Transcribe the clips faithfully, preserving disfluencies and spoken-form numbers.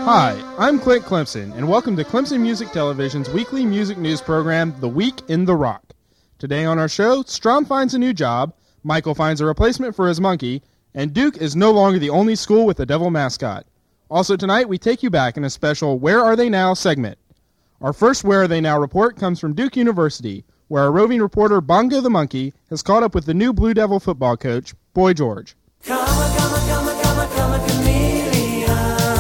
Hi, I'm Clint Clemson, and welcome to Clemson Music Television's weekly music news program, The Week in the Rock. Today on our show, Strom finds a new job, Michael finds a replacement for his monkey, and Duke is no longer the only school with a devil mascot. Also tonight, we take you back in a special Where Are They Now segment. Our first Where Are They Now report comes from Duke University, where our roving reporter Bongo the Monkey has caught up with the new Blue Devil football coach, Boy George. Come a, come a, come a, come a, come a chameleon.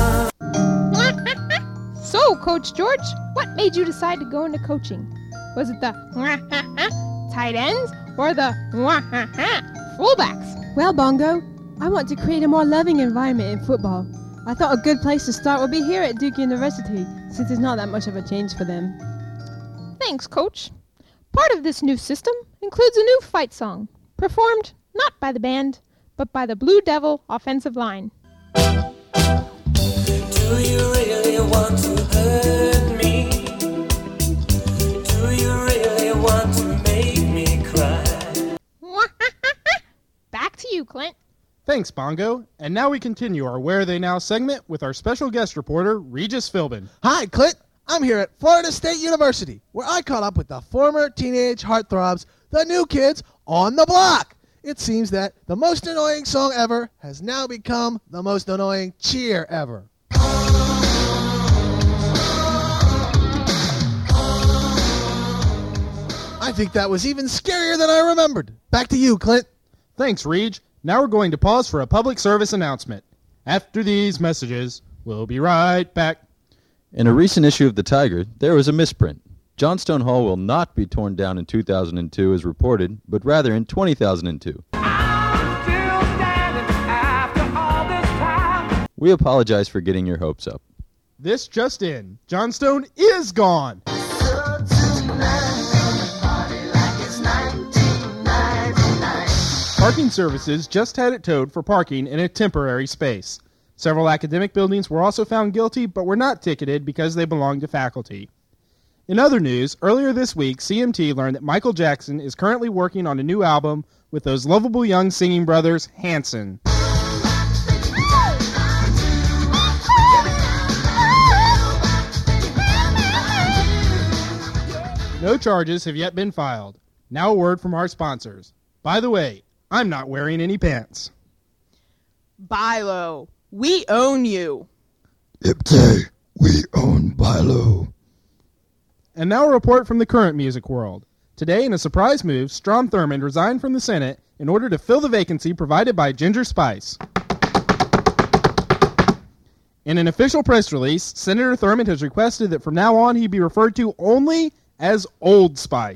So, Coach George, what made you decide to go into coaching? Was it the tight ends or the fullbacks? Well, Bongo, I want to create a more loving environment in football. I thought a good place to start would be here at Duke University, since it's not that much of a change for them. Thanks, Coach. Part of this new system includes a new fight song, performed not by the band, but by the Blue Devil offensive line. Do you really want to hurt me? Do you really want to make me cry? Back to you, Clint. Thanks, Bongo. And now we continue our Where Are They Now segment with our special guest reporter, Regis Philbin. Hi, Clint. I'm here at Florida State University, where I caught up with the former teenage heartthrobs, the new kids on the block. It seems that the most annoying song ever has now become the most annoying cheer ever. I think that was even scarier than I remembered. Back to you, Clint. Thanks, Reg. Now we're going to pause for a public service announcement. After these messages, we'll be right back. In a recent issue of The Tiger, there was a misprint. Johnstone Hall will not be torn down in two thousand two as reported, but rather in two thousand two. I'm still standing after all this time. We apologize for getting your hopes up. This just in. Johnstone is gone. Parking Services just had it towed for parking in a temporary space. Several academic buildings were also found guilty, but were not ticketed because they belonged to faculty. In other news, earlier this week, C M T learned that Michael Jackson is currently working on a new album with those lovable young singing brothers, Hanson. No charges have yet been filed. Now a word from our sponsors. By the way, I'm not wearing any pants. Bilo, we own you. Ipte, we own Bilo. And now a report from the current music world. Today, in a surprise move, Strom Thurmond resigned from the Senate in order to fill the vacancy provided by Ginger Spice. In an official press release, Senator Thurmond has requested that from now on he be referred to only as Old Spice.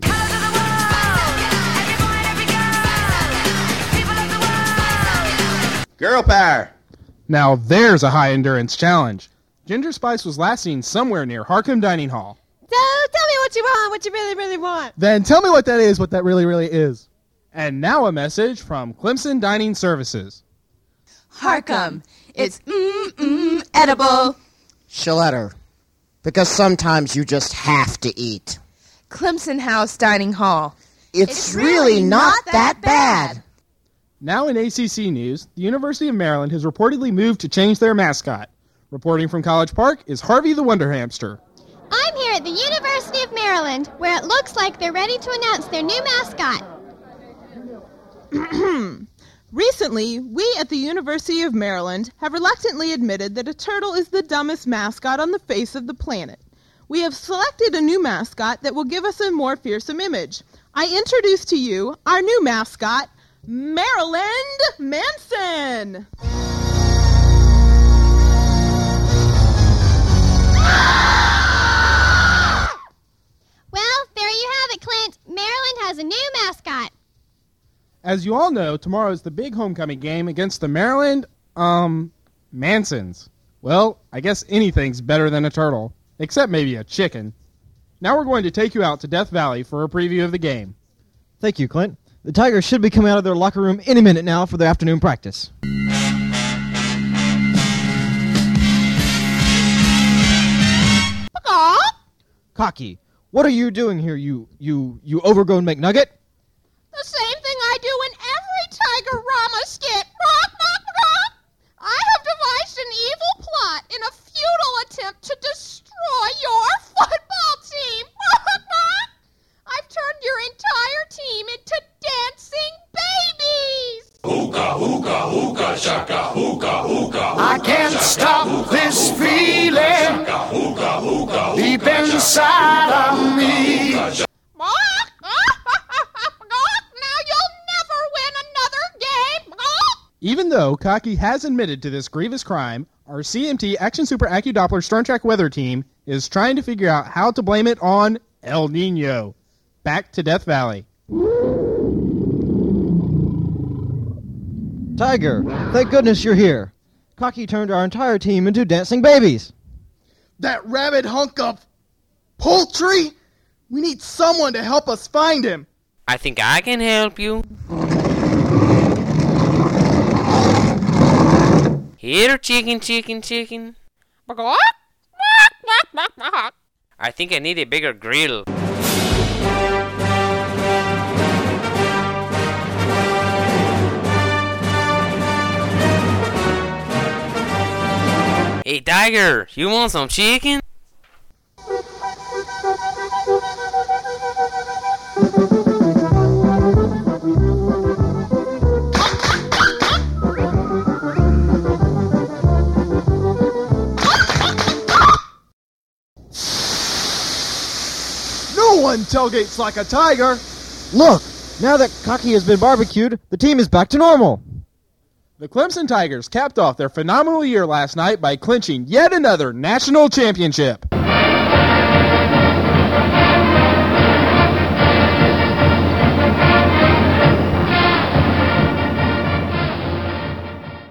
Girl power. Now there's a high-endurance challenge. Ginger Spice was last seen somewhere near Harcum Dining Hall. So tell me what you want, what you really, really want. Then tell me what that is, what that really, really is. And now a message from Clemson Dining Services. Harcum, it's mm-mm edible. Shaletter, because sometimes you just have to eat. Clemson House Dining Hall. It's, it's really, really not, not that bad. bad. Now in A C C news, the University of Maryland has reportedly moved to change their mascot. Reporting from College Park is Harvey the Wonder Hamster. I'm here at the University of Maryland, where it looks like they're ready to announce their new mascot. Recently, we at the University of Maryland have reluctantly admitted that a turtle is the dumbest mascot on the face of the planet. We have selected a new mascot that will give us a more fearsome image. I introduce to you our new mascot, Maryland Manson. Well, there you have it, Clint. Maryland has a new mascot. As you all know, tomorrow is the big homecoming game against the Maryland, um, Mansons. Well, I guess anything's better than a turtle, except maybe a chicken. Now we're going to take you out to Death Valley for a preview of the game. Thank you, Clint. The Tigers should be coming out of their locker room any minute now for their afternoon practice. Cocky, what are you doing here, you, you, you overgrown McNugget? The same thing I do in every Tiger-Rama skit. Rock, rock, rock! I have devised an evil plot in a futile I can't stop this feeling deep inside of me. Now you'll never win another game. Even though Cocky has admitted to this grievous crime, our C M T Action Super AccuDoppler Storm Track weather team is trying to figure out how to blame it on El Nino. Back to Death Valley. Tiger, thank goodness you're here. Cocky turned our entire team into dancing babies. That rabid hunk of poultry? We need someone to help us find him. I think I can help you. Here, chicken, chicken, chicken. I think I need a bigger grill. Hey, Tiger, you want some chicken? No one tailgates like a tiger. Look, now that Cocky has been barbecued, the team is back to normal. The Clemson Tigers capped off their phenomenal year last night by clinching yet another national championship.